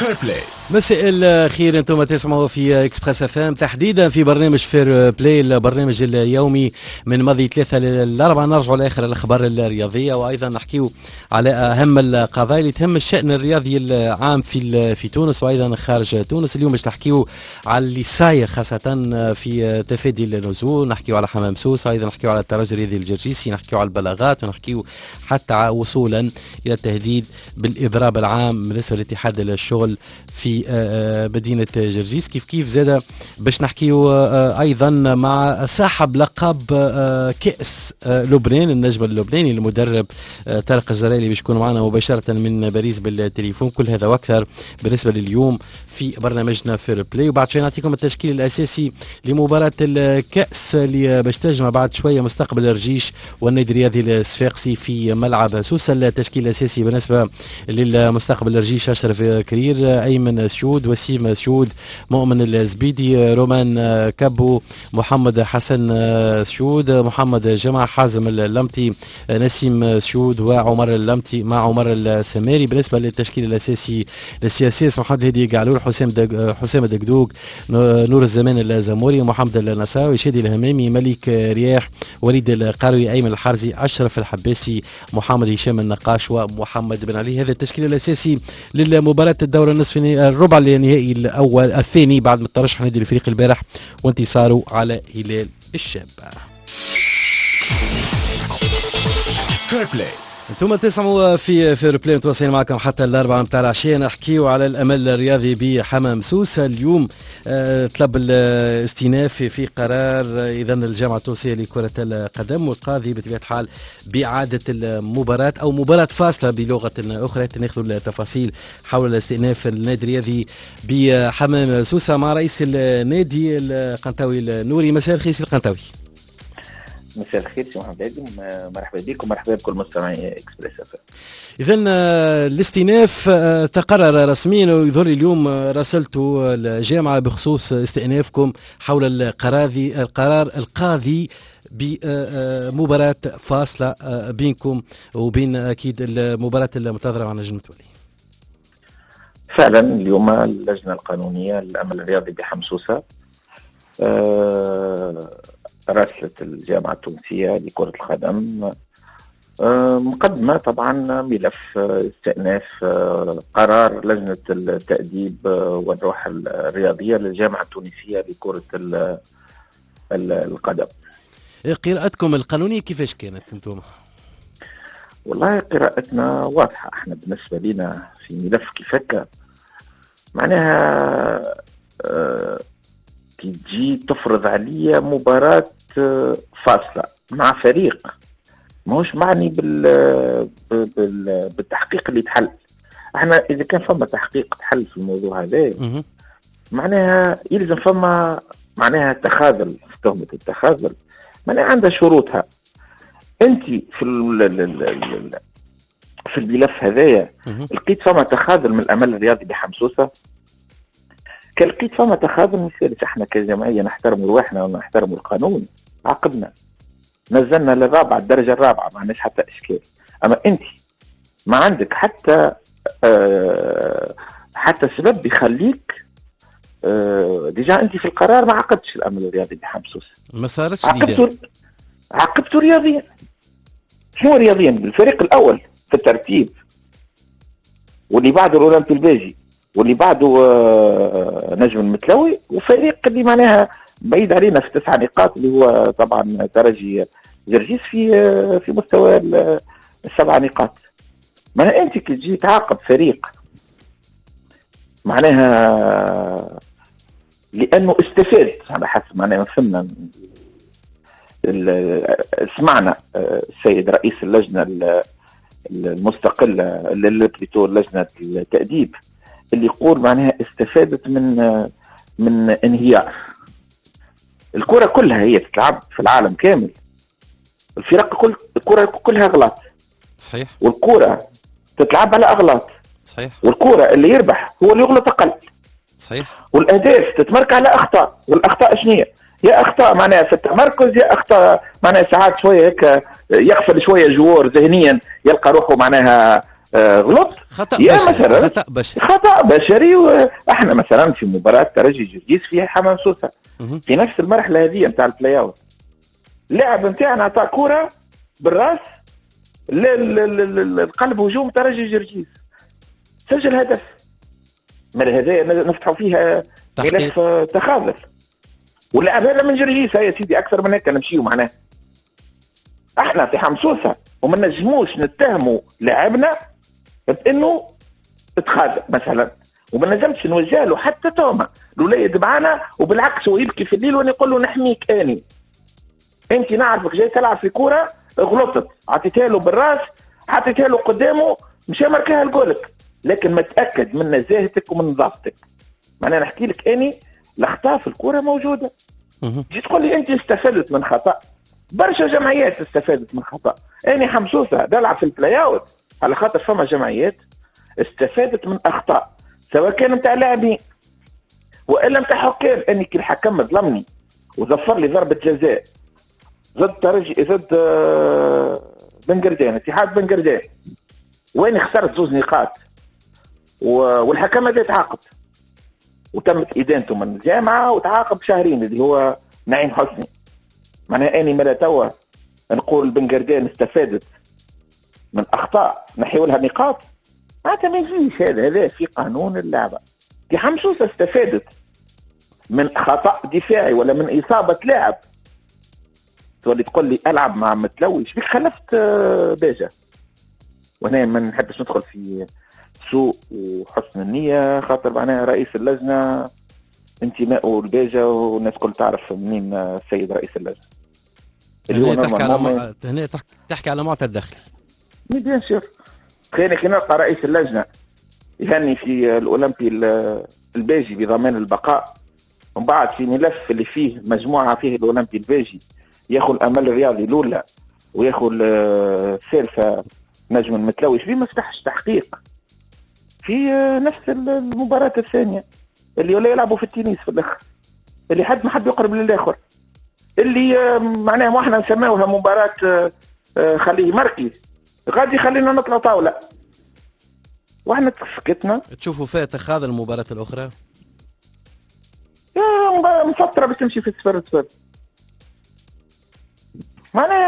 فير بلاي. مساء الخير، انتم تسمعوا في اكسبريس اف ام، تحديدا في برنامج فير بلاي، البرنامج اليومي من ماضي 3 ل4 نرجعوا لاخر الاخبار الرياضيه، وايضا نحكيو على اهم القضايا اللي تهم الشان الرياضي العام في تونس وايضا خارج تونس. اليوم باش نحكيو على اللي صاير خاصه في تفادي النزول، نحكيو على حمام سوسه، ايضا نحكيو على الترجي الرياضي الجرجيسي، نحكيو على البلاغات، ونحكيو حتى وصولا الى التهديد بالاضراب العام بالنسبه لاتحاد الشغل في مدينة جرجيس. كيف زاد باش نحكيو أيضا مع صاحب لقب كأس لبنان، النجم اللبناني المدرب طارق الجرالي، باش يكون معنا مباشرة من باريس بالتليفون. كل هذا وأكثر بالنسبة لليوم في برنامجنا فير بلاي، وبعد شوي نعطيكم التشكيل الأساسي لمباراة الكأس اللي باش تجمع بعد شوية مستقبل الرجيش والنادي الرياضي الصفاقسي في ملعب سوسة. التشكيل الأساسي بالنسبة للمستقبل الرجيش: أشرف كرير، أيمن سعود، وسيم سعود، مؤمن الزبيدي، رومان كابو، محمد حسن سعود، محمد جمع، حازم اللمتي، نسيم سعود، وعمر اللمتي مع عمر السماري. بالنسبة للتشكيل الأساسي للسياسيس: محمد الهدي قعلول، حسام الدقدوق، نور الزمان الزموري، محمد النصاوي، شادي الهمامي، ملك رياح، وليد القروي، أيمن الحرزي، أشرف الحباسي، محمد هشام النقاش، ومحمد بن علي. هذا التشكيل الأساسي للمباراة الدور النصف الربع النهائي الأول الثاني بعد ما ترشح نادي الفريق البارح وانتصاره على هلال الشاب. فير بلاي. انتم تسمعوا في فير بلاي، متواصلين معكم حتى الأربعة متاع العشية. نحكيو على الأمل الرياضي بحمام سوسة. اليوم طلب الاستئناف في قرار إذن الجامعة التونسية لكرة القدم، والقاضي بطبيعة الحال بإعادة المباراة أو مباراة فاصلة بلغة أخرى. ناخذ التفاصيل حول الاستئناف النادي الرياضي بحمام سوسة مع رئيس النادي القنطاوي النوري. مساء الخير سي القنطاوي. مساء الخير سي محمد هادي، مرحبا بكم ومرحبا بكل مستمعي اكسبريس اف ام. إذن الاستئناف تقرر رسميا، ويظهر اليوم راسلته الجامعة بخصوص استئنافكم حول القرار القاضي بمباراة فاصلة بينكم وبين أكيد المباراة المنتظرة مع نجم متولي. فعلا اليوم اللجنة القانونية للأمل الرياضي بحمصوسة راسلت الجامعة التونسية لكرة القدم مقدمة طبعا ملف استئناف قرار لجنة التأديب والروح الرياضية للجامعة التونسية لكرة القدم. قراءتكم القانونية كيفاش كانت انتم؟ والله قراءتنا واضحة. احنا بالنسبة لنا في ملف كيف هكا معناها كي تجي تفرض عليا مباراة فاصلة مع فريق ماهوش معني بالتحقيق اللي تحل. احنا اذا كان فما تحقيق تحل في الموضوع هذا معناها يلزم فما معناها تخاذل، في تهمة التخاذل معناها عندها شروطها. انت في الملف هذايا لقيت فما تخاذل من الامل الرياضي بحمصوسة، كان لقيت فما تخاذل من الثالث. احنا كجمعية نحترم رواحنا ونحترم القانون، عاقبنا نزلنا للرابعة الدرجة الرابعة، ما عندناش حتى اشكال. اما انت ما عندك حتى سبب بيخليك ديجا انت في القرار ما عاقبتش الامل الرياضي بحمصوسة، ما صارتش عاقبته رياضيا. شنو رياضيا؟ الفريق الاول في الترتيب واللي بعده الاولمبي الباجي واللي بعده نجم المتلوي، وفريق اللي معناها بعيد علينا في 9 نقاط اللي هو طبعا ترجي جرجيس في مستوى 7 نقاط. معناها انت كي تجي تعاقب فريق معناها لانه استفاد على حسب معناها فهمنا سمعنا السيد رئيس اللجنة المستقلة لجنة التأديب اللي يقول معناها استفادت من انهيار. الكرة كلها هي تتلعب في العالم كامل، الفرق الكرة كلها غلط صحيح، والكرة تتلعب على أغلاط صحيح، والكرة اللي يربح هو اللي يغلط أقل صحيح، والأهداف تتمرك على أخطاء. والأخطاء شنية؟ يا أخطاء معناها في التمركز، يا أخطاء معناها ساعات شوية هيك يغفل شوية جوار ذهنيا يلقى روحه معناها غلط، خطأ بشري. واحنا مثلا في مباراة ترجي جرجيس فيها حمام سوسة في نفس المرحلة هذه نتاع البلاي اوت، اللاعب نتاعنا عطى كرة بالراس القلب هجوم ترجي جرجيس، سجل هدف. من هذا نفتحوا فيها ملف تخاذل، واللاعب هذا من جرجيس يا سيدي، اكثر من هيك نمشيو معناه. احنا في حمصوسة وما نجموش نتهموا لاعبنا بانه تخاذل مثلا، وما نجمش نوجه له حتى تهمه الوليد معانا، وبالعكس هو يبكي في الليل وانا نقول له نحميك اني، انت نعرفك جاي تلعب في كوره غلطت، عطيتها له بالراس، حطيتها له قدامه مشى مركها لجولك، لكن متاكد من نزاهتك ومن نظافتك. معناها نحكي لك اني الاخطاء في الكوره موجوده. جي تقول لي انت استفدت من خطا، برشا جمعيات استفادت من خطا. اني حمصوسه نلعب في البلاي اوت على خاطر فما جمعيات استفادت من اخطاء، سواء كان نتاع لاعبين والا نتاع حكام. اني كي الحكم ظلمني وظفر لي ضربه جزاء ضد ترجي ضد بنقردان، اتحاد بنقردان، وين خسرت 2 نقاط، والحكم هذا تعاقب وتمت ادانته من الجامعه وتعاقب شهرين اللي هو نعيم حسني. معناها اني ملا توا نقول بنقردان استفادت من اخطاء نحيوا لها نقاط، معناتها ما يجيش هذا في قانون اللعبه. في حمصوسه استفادت من خطا دفاعي ولا من اصابه لاعب، تولي تقول لي العب مع متلوي، شبيك خلفت باجة؟ وهنا ما نحبش ندخل في سوء وحسن النيه، خاطر معناها رئيس اللجنه انتمائه الباجة والناس كل تعرف منين السيد رئيس اللجنه اللي هو هنا تحكي على معطى الدخل. بيان سور. خلينا نلقى رئيس اللجنه يهني في الاولمبي الباجي بضمان البقاء، ومن بعد في ملف اللي فيه مجموعه فيه الاولمبي الباجي ياخذ الامل الرياضي الاولى وياخذ الثالثه نجم المتلوي، في ما فتحش تحقيق في نفس المباراه الثانيه اللي ولا يلعبوا في التنس في الاخر، اللي حد ما حد يقرب للاخر، اللي معناها احنا نسميوها مباراه خليه مركي غادي خلينا نطلع طاوله، واحنا سكتنا. تشوفوا فيها تخاذل المباراه الاخرى؟ يا مفطره باش تمشي في الصفر. معناها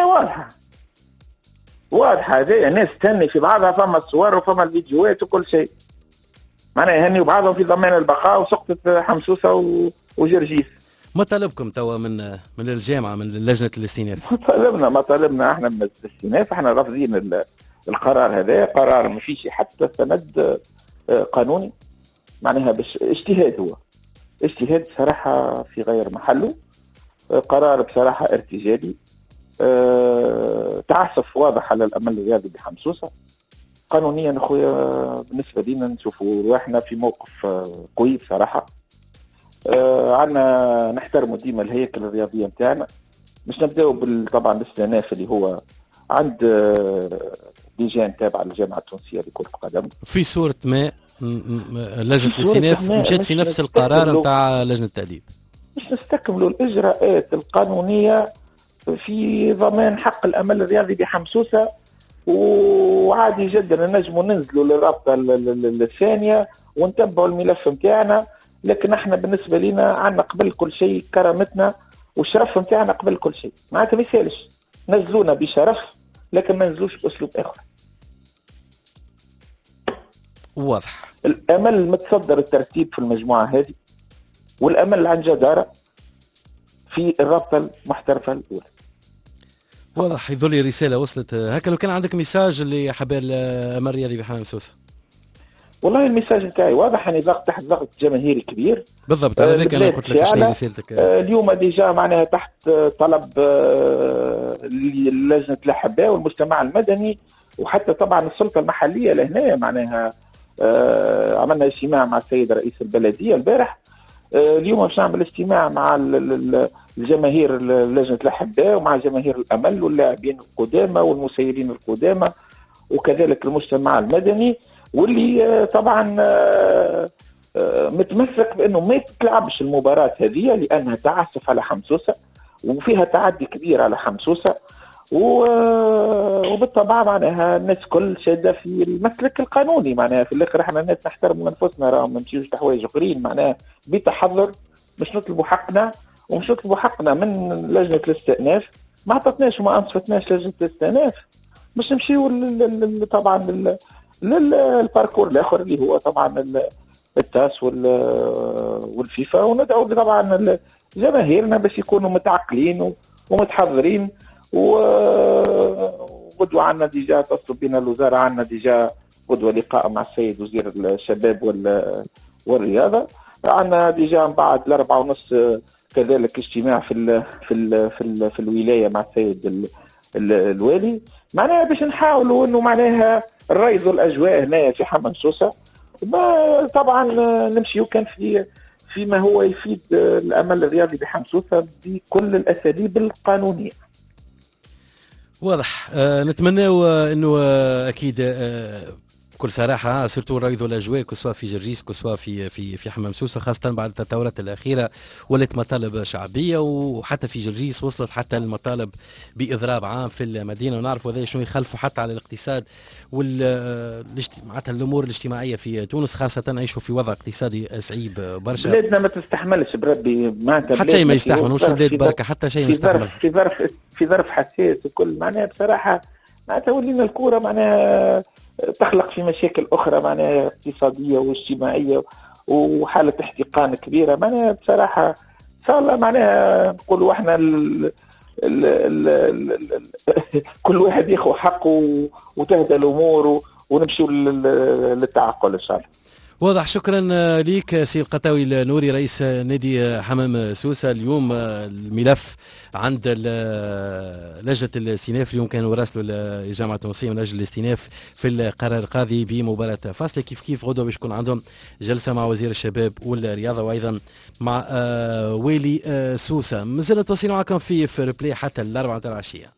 واضحه هذه، الناس تهني في بعضها، فما الصور وفما الفيديوهات وكل شيء. معناها يهنيوا بعضهم في ضمان البقاء، وسقطت حمصوسه وجرجيس. ما طلبكم توا من الجامعه من لجنه الاستئناف؟ ما طلبنا احنا من الاستئناف، احنا رافضين القرار هذا، قرار ما فيش حتى سند قانوني، معناها باش اجتهاد، هو اجتهاد بصراحه في غير محله، قرار بصراحه ارتجالي، تعسف واضح على الامل الرياضي بحمصوسه. قانونيا اخويا بالنسبه لنا نشوفوا رواحنا في موقف قوي بصراحه. عنا نحترموا ديما الهيكل الرياضيه نتاعنا، مش نبداو طبعا الاستئناف اللي هو عند لجان تابعه للجامعه التونسيه لكره القدم. في صوره ما لجنه الاستئناف مشات في نفس القرار نتاع لجنه التأديب، مش نستكملوا الاجراءات القانونيه في ضمان حق الامل الرياضي بحمصوسه، وعادي جدا نجموا ننزلوا للرابطه الثانيه ونتبعوا الملف نتاعنا. لكن احنا بالنسبه لنا عندنا قبل كل شيء كرامتنا والشرف نتاعنا قبل كل شيء، معناتها ما يسالش نزلونا بشرف لكن ما نزلوش باسلوب اخر. واضح. الامل متصدر الترتيب في المجموعه هذه، والامل عن جداره في الرابطه المحترفه الاولى. واضح. يظل لي رساله وصلت هكا. لو كان عندك ميساج اللي حبال الامل الرياضي بحمصوسه؟ والله الميساج نتاعي واضح، اني ضغط تحت ضغط جماهيري كبير. بالضبط، على ذلك انا قلت لك شنو رسالتك. اليوم ديجا معناها تحت طلب لجنه الاحباء والمجتمع المدني، وحتى طبعا السلطه المحليه لهنا، معناها عملنا اجتماع مع السيد رئيس البلديه البارح. اليوم باش نعمل اجتماع مع الجماهير لجنه الاحباء ومع جماهير الامل واللاعبين القدامى والمسيرين القدامى وكذلك المجتمع المدني، واللي طبعا متمسك بانه ما تتلعبش المباراه هذه لانها تعسف على حمصوسه وفيها تعدي كبير على حمصوسه، وبالطبع معناها الناس كل شاده في المسلك القانوني. معناها في الاخر احنا الناس نحترموا انفسنا، راهم ما نمشيوش لحوايج اخرين. معناها بتحضر باش نطلبوا حقنا، ومش نطلبوا حقنا من لجنه الاستئناف. ما عطتناش وما انصفتناش لجنه الاستئناف، باش نمشيو طبعا للباركور الاخر اللي هو طبعا التاس والفيفا، وندعو طبعا جماهيرنا باش يكونوا متعقلين ومتحضرين. وغدوة عنا ديجا تصل بنا الوزارة، عنا ديجا غدوة لقاء مع السيد وزير الشباب والرياضة. عنا ديجا بعد 4:30 كذلك اجتماع في الولاية مع السيد الوالي، معناها باش نحاولوا انه معناها نريضوا الاجواء هنا في حمام سوسة. طبعا نمشيو كان فيما هو يفيد الامل الرياضي بحمام سوسة بكل الاساليب القانونيه. واضح. نتمناو انه اكيد بكل صراحه سيرتو نريضوا الاجواء كسوا في جرجيس كسوا في حمام سوسه، خاصه بعد التطورات الاخيره ولات مطالب شعبيه، وحتى في جرجيس وصلت حتى المطالب باضراب عام في المدينه، ونعرفوا هذا شنو يخلفوا حتى على الاقتصاد معناتها الامور الاجتماعيه في تونس، خاصه نعيشوا في وضع اقتصادي صعيب برشا. بلادنا ما تستحملش بربي، معناتها حتى شيء ما يستحمل، مش بلاد بركه، حتى شيء ما يستحمل في ظرف حساس وكل. معناها بصراحه معناتها ولينا الكوره معناها تخلق في مشاكل أخرى معناها اقتصادية واجتماعية وحالة احتقان كبيرة. معناها بصراحة إن شاء الله معناها نقولوا احنا كل واحد ياخذ حقه وتهدى الأمور ونمشيوا للتعقل إن شاء الله. واضح. شكرا ليك سي القطاوي النوري رئيس نادي حمام سوسة. اليوم الملف عند لجنة الاستئناف، اليوم كانوا راسلوا الجامعة التونسية من أجل الاستئناف في القرار القاضي بمباراة فاصلة. كيف غدوة باش يكون عندهم جلسة مع وزير الشباب والرياضة وأيضا مع والي سوسة. مازلنا متواصلين معكم في فير بلاي حتى 4 العشية.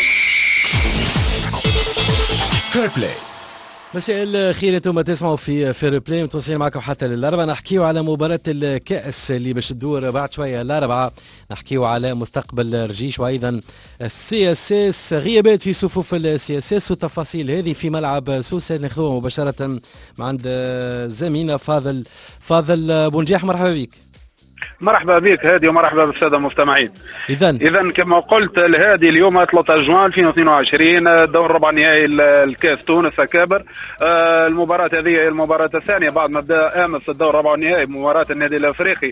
فير بلاي. مساء الخير، انتم تسمعوا في فير بلاي، متواصلين معكم حتى للأربعة. نحكيو على مباراة الكأس اللي باش تدور بعد شوية الأربعة. نحكيو على مستقبل رجيش وأيضا السي اس اس، غيابات في صفوف السي اس اس وتفاصيل هذه في ملعب سوسة. ناخذوها مباشرة عند زميلنا فاضل بونجيح. مرحبا بك. مرحبا بك هادي ومرحبا بالساده المستمعين. اذا كما قلت الهادي اليوم 3 جوان 2022 دور ربع نهائي الكاس تونس اكابر. المباراه هذه هي المباراه الثانيه بعد ما بدا امس الدور ربع النهائي بمباراه النادي الافريقي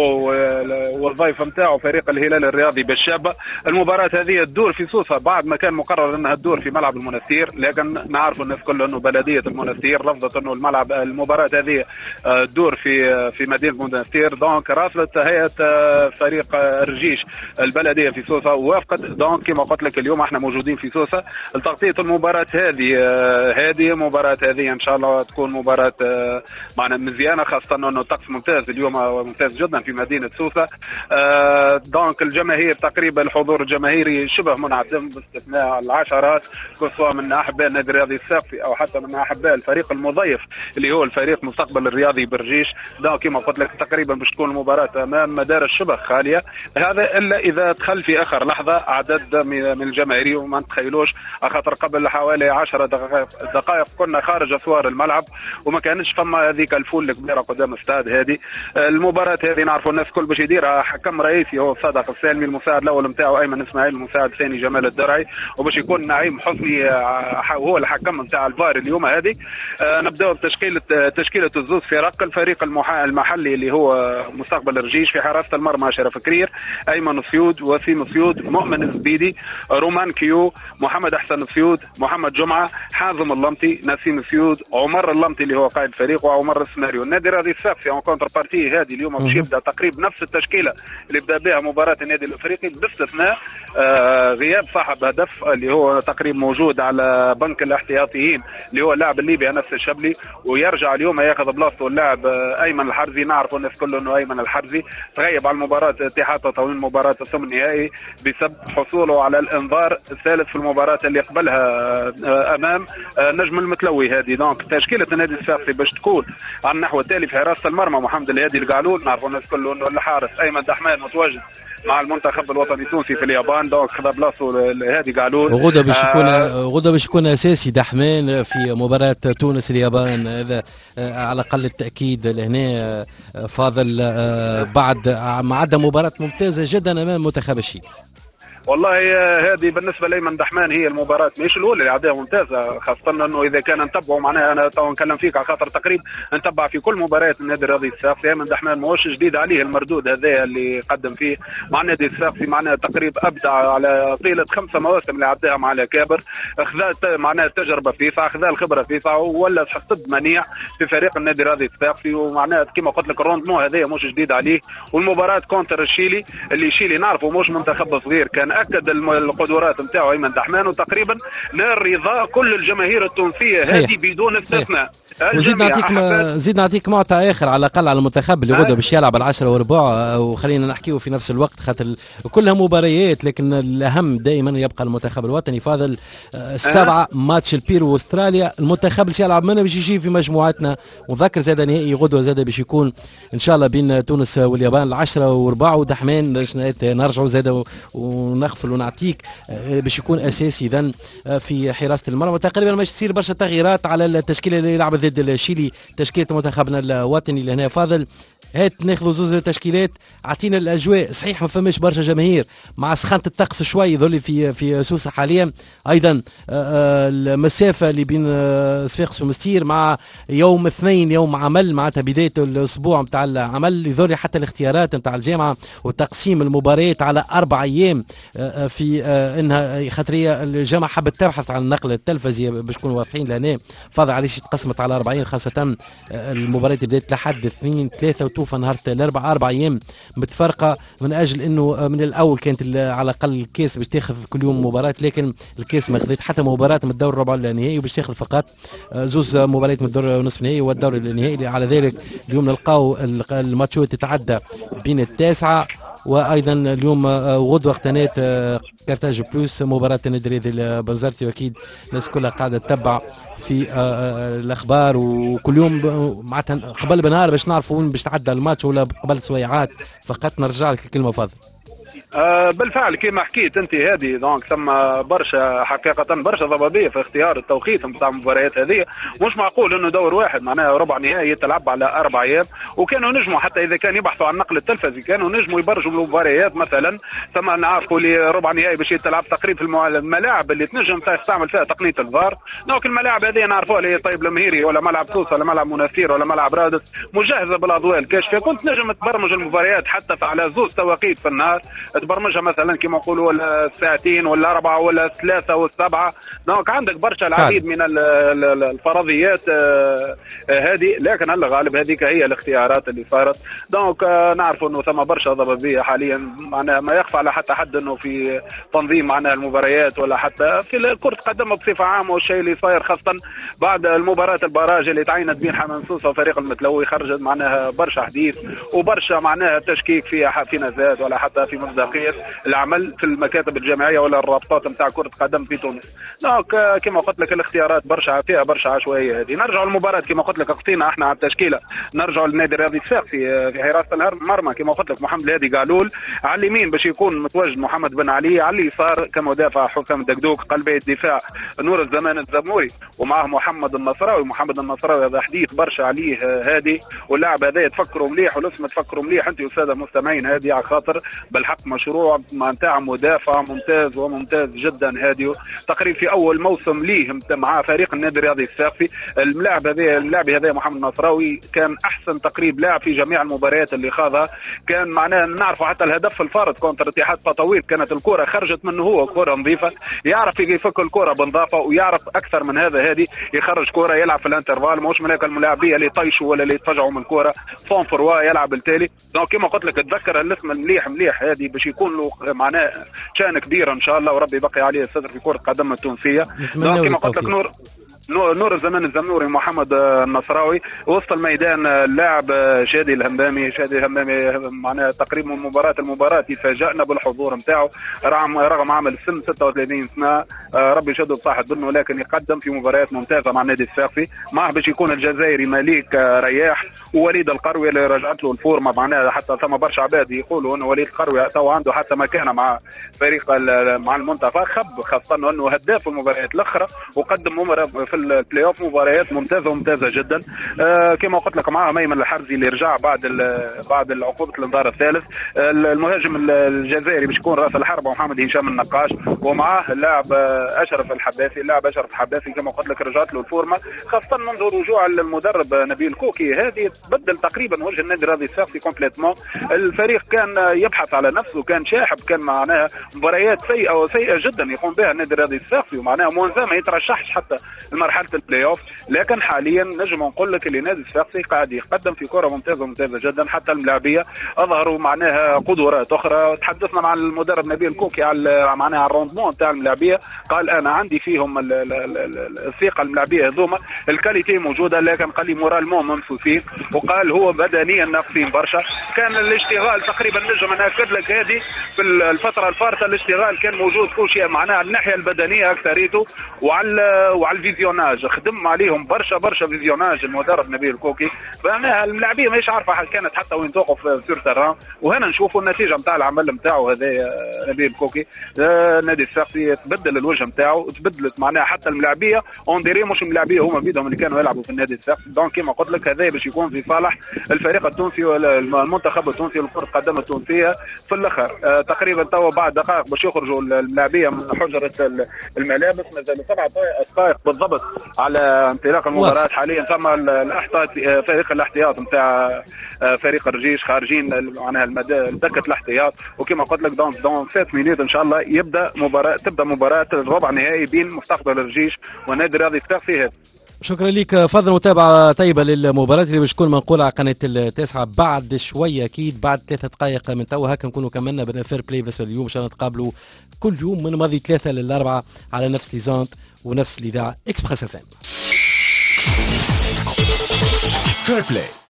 والضيف نتاعو فريق الهلال الرياضي بالشابه. المباراه هذه تدور في سوسه بعد ما كان مقرر انها تدور في ملعب المنستير، لكن نعرف الناس كله انه بلديه المنستير رفضت انه المباراه هذه تدور في مدينه المنستير. دونك راسلت هيئه فريق الرجيش البلديه في سوسه ووافقت. دونك كما قلت لك اليوم احنا موجودين في سوسه لتغطيه المباراه هذه. المباراه هذه ان شاء الله تكون مباراه معنا مزيانه، خاصه انه الطقس ممتاز اليوم، ممتاز جدا في مدينه سوسه. دونك الجماهير تقريبا الحضور الجماهيري شبه منعدم باستثناء العشرات، سواء من احباء النادي الرياضي الساقفي او حتى من احباء الفريق المضيف اللي هو الفريق مستقبل الرياضي برجيش. دونك كما قلت لك تقريبا باش تكون المباراه امام مدارس شبه خاليه، هذا الا اذا دخل في اخر لحظه عدد من الجماهير وما نتخيلوش، خاطر قبل حوالي 10 دقائق كنا خارج اسوار الملعب وما كانش فما هذيك الفول الكبيره قدام الاستاد هذه. المباراه هذه نعرفوا الناس كل باش يديرها حكم رئيسي هو صادق السالمي، المساعد الاول نتاعو ايمن اسماعيل، المساعد الثاني جمال الدرعي، وباش يكون نعيم حسني هو الحكم نتاع الفار اليوم هذه. نبداو بتشكيله الزوز فرق. الفريق المحلي اللي هو مستقبل الرجيش في حراسه المرمى شرف كرير، ايمن سيود، وسيم سيود، مؤمن الزبيدي، رومان كيو، محمد احسن سيود، محمد جمعه، حازم اللمطي، نسيم سيود، عمر اللمطي اللي هو قائد الفريق، وعمر السماريو. النادي الرياضي الساقسي اون كونتر بارتي هذه اليوم باش يبدا تقريبا نفس التشكيله اللي بدا بها مباراه النادي الافريقي باستثناء غياب صاحب هدف اللي هو تقريبا موجود على بنك الاحتياطيين اللي هو اللاعب الليبي انس الشبلي، ويرجع اليوم ياخذ بلاصته اللاعب ايمن الحرزي. نعرف الناس كله انه ايمن الحرزي تغيب على المباراه اتحاد تطاوين مباراه الثمن النهائي بسبب حصوله على الانذار الثالث في المباراه اللي قبلها امام نجم المتلوي هذه. دونك تشكيله النادي الساقسي باش تكون على النحو التالي: في حراسه المرمى محمد الهادي القعلول، نعرفوا الناس كله انه الحارس ايمن دحمان متواجد مع المنتخب الوطني التونسي في اليابان. دونك خذا بلاصه هادي قالول. وغدا باش يكون اساسي دحمان في مباراه تونس اليابان. هذا على الاقل التاكيد لهنا فاضل بعد ما عدى مباراه ممتازه جدا امام منتخب الشيك. والله هذه بالنسبه لايمن دحمان هي المباراه مش الاولى اللي عداها ممتازه، خاصه انه اذا كان نتبعوا معناها انا تو نكلم فيك على خاطر تقريبا نتبع في كل مباريات النادي الرياضي الصفاقسي. ايمن دحمان ماهوش جديد عليه المردود هذا اللي قدم فيه مع النادي الصفاقسي، معناها تقريبا ابدع على طيله 5 مواسم اللي عداها مع الاكابر، اخذت معناها التجربه فيفا، اخذ الخبره فيفا، ولا حصد منيع في فريق النادي الرياضي الصفاقسي. ومعناها كما قلت لك الروندمون هذا مش جديد عليه. والمباراه كونتر الشيلي اللي الشيلي نعرفه مش منتخب صغير، كان اكد القدرات نتاعو ايمن دحمان، وتقريبا نال رضا كل الجماهير التونسيه هذه بدون استثناء. زيد نعطيك معطى اخر على الاقل على المنتخب اللي غدا باش يلعب على 10 وربع، وخلينا نحكيه في نفس الوقت خاطر كلها مباريات، لكن الاهم دائما يبقى المنتخب الوطني. فاضل 7 ماتش البيرو واستراليا. المنتخب اللي يلعب منه باش يجي في مجموعتنا، وذكر زاد نهائي غدوه زاد باش يكون ان شاء الله بين تونس واليابان 10 وربع. ودحمان نرجعوا زاد ونغفل ونعطيك باش يكون اساسي اذا في حراسه المرمى. تقريبا باش تصير برشا تغييرات على التشكيله اللي لعبت ضد الشيلي، تشكيله منتخبنا الوطني اللي هنا. فاضل هات ناخذوا زوز تشكيلات، اعطينا الاجواء. صحيح ما فماش برشا جماهير مع سخانه الطقس شوي ذولي في سوسه حاليا، ايضا المسافه اللي بين صفاقس ومستير مع يوم اثنين يوم عمل معناتها بدايه الاسبوع نتاع العمل، يذوري حتى الاختيارات نتاع الجامعه وتقسيم المباريات على 4 ايام في انها خاطريه الجامعه حبت تبحث عن النقل التلفزي باش نكونوا واضحين لهنا. فاضل علاش تقسمت على 40 خاصه المباريات بدات لحد 2 3 وتوفى نهار الاربعاء 4 ايام متفرقه، من اجل انه من الاول كانت على الاقل الكاس باش تاخذ كل يوم مباراه، لكن الكاس ما خذت حتى مباراه من الدور الربع النهائي، وباش تاخذ فقط زوز مباريات من الدور نصف النهائي والدور النهائي. على ذلك اليوم نلقاو الماتشات تتعدى بين 9 وايضا اليوم غدوه قناه كارتاج بلوس مباراه النادي الرياضي البنزرتي، واكيد الناس كلها قاعده تتبع في الاخبار، وكل يوم معناتها قبل بنهار باش نعرفوا وين باش تعدى الماتش ولا قبل سويعات. فقط نرجع لك الكلمه فاضل. بالفعل كما حكيت انت هذه دونك ثم برشا حقيقه برشا ضبابيه في اختيار التوقيت نتاع المباريات هذه. مش معقول انه دور واحد معناها ربع نهائي يتلعب على 4 ايام، وكانوا نجموا حتى اذا كان يبحثوا عن النقل التلفزي كانوا نجموا يبرجوا المباريات مثلا. ثم نعرفوا لي ربع نهائي باش يتلعب تقريبا في الملاعب اللي تنجم تستعمل فيها تقنيه الفار. دونك الملاعب هذه نعرفوها اللي طيب المهيري ولا ملعب سوسه ولا ملعب منافير ولا ملعب رادس مجهزه بالاضواء الكاشفه، كنت نجم تبرمج المباريات حتى على زوز توقيت في النهار، تبرمجها مثلا كما نقولوا ولا 2 ولا 4 ولا 3 و7. دونك عندك برشا العديد من الفرضيات هذه، لكن على الغالب هذيك هي الاختيارات اللي صارت. دونك نعرفوا انه ثم برشا ضبابيه حاليا، معناها ما يخفى على حتى حد انه في تنظيم معناها المباريات ولا حتى في كرة قدم بصفه عامه، والشيء اللي صاير خاصه بعد المباراه البراج اللي تعينت بين حمام سوسه وفريق المتلوي خرجت معناها برشا حديث وبرشا معناها تشكيك فيها في نزات ولا حتى في مصداقيه العمل في المكاتب الجامعيه ولا الرابطات نتاع كره قدم في تونس. دونك كما قلت لك الاختيارات برشا فيها برشا عشوائيه هذه. نرجعوا للمباراه كما قلت لك اخطينا احنا على التشكيله. نرجعوا للنادي الرياضي الصفاقسي في حراسه المرمى كما قلت لك محمد الهادي قالول، على اليمين باش يكون متواجد محمد بن علي، على اليسار كمدافع حسام الدقدوق، قلبي الدفاع نور الزمان الزموري، ومعه محمد النصراوي. محمد النصراوي هذا حديث برشا عليه هادي، واللاعب هذا تفكروا مليح والاسم تفكروا مليح انت والساده المستمعين هادي، على خاطر بالحق مشروع نتاع مدافع ممتاز وممتاز جدا هادي. تقريبا في اول موسم ليه مع فريق النادي الرياضي الصفاقسي اللاعب هذا محمد النصراوي كان احسن تقريب لاعب في جميع المباريات اللي خاضها. كان معناه نعرفوا حتى الهدف الفارط كونتر اتحاد تطوير، كانت الكره خرجت منه هو كره نظيفه، يعرف يفك الكره بنظافه، ويعرف اكثر من هذا هادي يخرج كره يلعب في الانترفال، مش من هيك الملاعبيه اللي يطيشوا ولا اللي يتفجعوا من الكره فون فروا يلعب التالي. دونك كما قلت لك اتذكر الاسم مليح هادي باش يكون له معناه شان كبير ان شاء الله، وربي يبقي عليه الستر في كره القدم التونسيه. دونك كما قلت لك نور الزمان الزمنوري محمد النصراوي. وسط الميدان اللاعب شادي الهمدامي معناها تقريبا المباراة يفاجئنا بالحضور نتاعو رغم عمل السن 36 سنة، ربي يشده بصحة بنه، لكن يقدم في مباريات ممتازة مع النادي الصفاقسي. معه باش يكون الجزائري مليك رياح ووليد القروي اللي رجعت له الفورمه، معناها حتى ثم برشا عباد يقولوا انه وليد القروي تو عنده حتى مكانه مع فريق مع المنتخب، خاصه انه هداف المباريات الاخرى وقدم في البلاي اوف مباريات ممتازه جدا. كما قلت لك معاه ميمن الحرزي اللي رجع بعد العقوبه الانذار الثالث. المهاجم الجزائري باش يكون راس الحربه محمد هشام النقاش، ومعاه اللاعب اشرف الحباسي كما قلت لك رجعت له الفورمه، خاصه منذ رجوع المدرب نبيل كوكي. هذه تبدل تقريبا وجه النادي الرياضي الصفاقسي كومبليتمون. الفريق كان يبحث على نفسه، كان شاحب، كان معناها مباريات سيئه جدا يقوم بها النادي الرياضي الصفاقسي، ومعناها مونزا ما يترشحش حتى لمرحله البلاي اوف. لكن حاليا نجم نقول لك اللي النادي الصفاقسي قاعد يقدم في كره ممتازه جدا، حتى الملاعبيه اظهروا معناها قدرات اخرى. تحدثنا مع المدرب نبيل كوكي على معناها الروندمون تاع الملاعبيه، قال انا عندي فيهم الثقه الملاعبيه هذوما، الكاليتي موجوده، لكن قال لي مورالمون ممسوسين، وقال هو بدنيا ناقصين برشا. كان الاشتغال تقريبا نجم ناكد لك هذه في الفتره الفارطه، الاشتغال كان موجود كل شيء معناها الناحيه البدنيه اكثريته، وعلى الفيزيوناج خدم عليهم برشا فيزيوناج المدرب نبيل كوكي. معناها الملاعبيه ماهيش عارفه كانت حتى وين توقف سور تيران، وهنا نشوفوا النتيجه نتاع العمل نتاعو هذا نبيل كوكي. نادي الصفاقسي تبدل الوجه نتاعو، تبدلت معناها حتى الملاعبيه اون ديري مش الملاعبيه هما بيدهم اللي كانوا يلعبوا في النادي الصفاقسي. دونك كما قلت لك هذا باش يكون في صالح الفريق التونسي والمنتخب التونسي لكرة القدم التونسيه. في الاخر تقريبا توا بعد دقائق باش يخرجوا اللاعبيه من حجره الملابس، مازال 7 دقائق بالضبط على انطلاق المباراه. حاليا ثم الاحتياط فريق الاحتياط نتاع فريق الرجيش خارجين معناها دكه الاحتياط، وكما قلت لك دون 7 مينوت ان شاء الله تبدا مباراه الربع النهائي بين مستقبل الرجيش والنادي الرياضي الصفاقسي. شكرا لك فضل، متابعة طيبة للمباراة اللي باش تكون منقولة على قناة التاسعة بعد شوية، أكيد بعد 3 دقائق من توا هكا نكونوا كملنا بالفير بلاي. بس اليوم إن شاء الله نتقابلوا كل يوم من ماضي 3 ل4 على نفس ليزونت ونفس الإذاعة إكسبريس FM. فير بلاي.